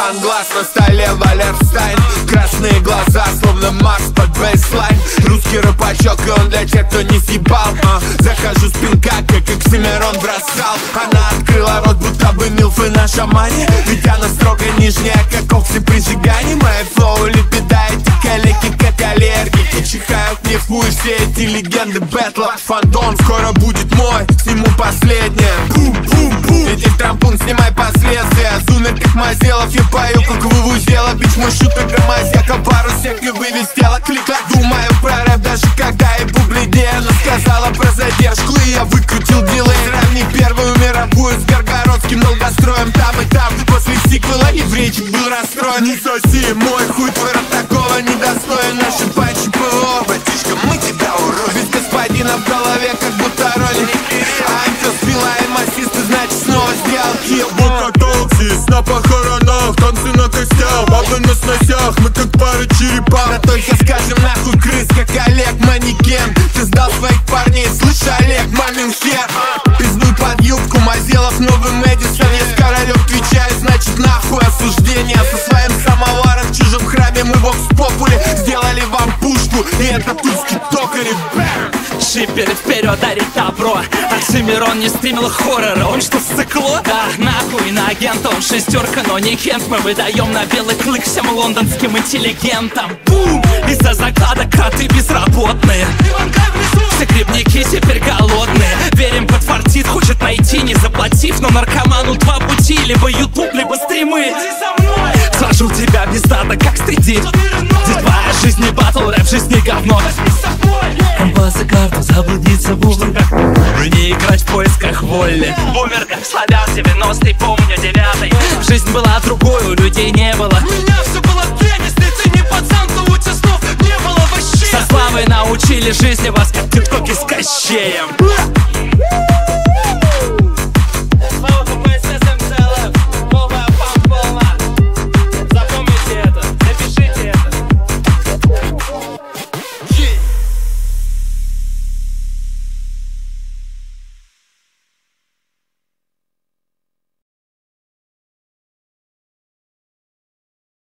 санглас, на столе Валерстайн. Красные глаза, словно Марс под бейслайн. Русский рэпачок, и он для тех, кто не съебал. Захожу с пинка, как Оксимирон бросал. Она открыла рот, будто бы милфы на шамане. Ведь она строго нижняя, как Окси при сжигании. Мои флоу лепеда, эти коллеги, как аллергики. Чихают мне в хуй все эти легенды бэтла. Фандом скоро будет мой, сниму последнее. Бум-бум-бум. Иди в трампун, снимай последствия. Сумерках мазелов я пою, как вывузела. Бич мой шутка, громозека, пару сек и вывестела. Клика, думаю про рэп, даже когда и бледнее. Она сказала про задержку, и я выкрутил дилей. Сравни первую мировую с Горгородским долгостроем. Там и там, после сиквела еврейчик был расстроен. Не соси мой хуй, твой рот такого недостоин. Наши панчи ПО, братишка, мы тебя уродим. Ведь господина в голове, как будто ролик. А кто спила и массисты, значит снова сделал килл. Вот как Оксис на похоронах, танцы на костях, бабы на сносях, мы как пара черепах. Да только скажем нахуй крыс, как Олег Манекен. Ты сдал своих парней, слышь, Олег, мамин хер. Пиздуй под юбку, Мазелов, новый Мэдисон. Я с Королёв отвечаю, значит нахуй осуждение. Со своим самоваром в чужом храме мы вокс попули сделали вам пушку, и это тульский токарев. Шиперы вперед, дарит добро. Оксимирон не стримил хоррора, он что, сыкло? Да, нахуй, на агента он шестерка, но не Кент. Мы выдаем на белый клык всем лондонским интеллигентам. Бум! Из-за закладок кроты безработные. Все грибники теперь голодные. Верим, подфартит, хочет найти, не заплатив. Но наркоману два пути, либо ютуб, либо стримы. Сажу тебя без дата, как стыдит. Здесь твоя жизнь не батл, рэп, жизнь не говно. Компасы, карту, заблудиться буду. Не играть в поисках воли. Бумер, как славян, 90-й, помню 9-й. Жизнь была другой, у людей не было. У меня все было теннис, ты не пацан, то у тебя снов не было вообще. Со славой научили жизни вас, как тиктоки с Кощеем.